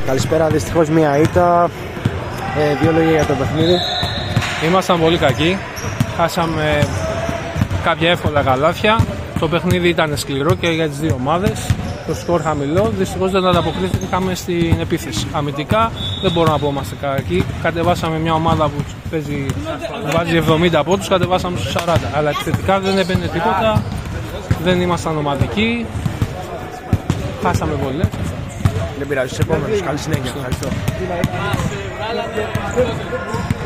Καλησπέρα, δυστυχώς μία ήττα. Δύο λόγια για το παιχνίδι. Ήμασταν πολύ κακοί. Χάσαμε κάποια εύκολα καλάθια. Το παιχνίδι ήταν σκληρό και για τις δύο ομάδες. Το σκορ χαμηλό. Δυστυχώς δεν ανταποκρίθηκαμε στην επίθεση. Αμυντικά δεν μπορώ να πω είμαστε κακοί. Κατεβάσαμε μια ομάδα που βάζει 70 πόντους, κατεβάσαμε στους 40. Αλλά επιθετικά δεν έπαιρνε τίποτα. Δεν ήμασταν ομαδικοί. Χάσαμε βολές. Δεν πειράζει, στους επόμενους. Καλή συνέχεια. Ευχαριστώ.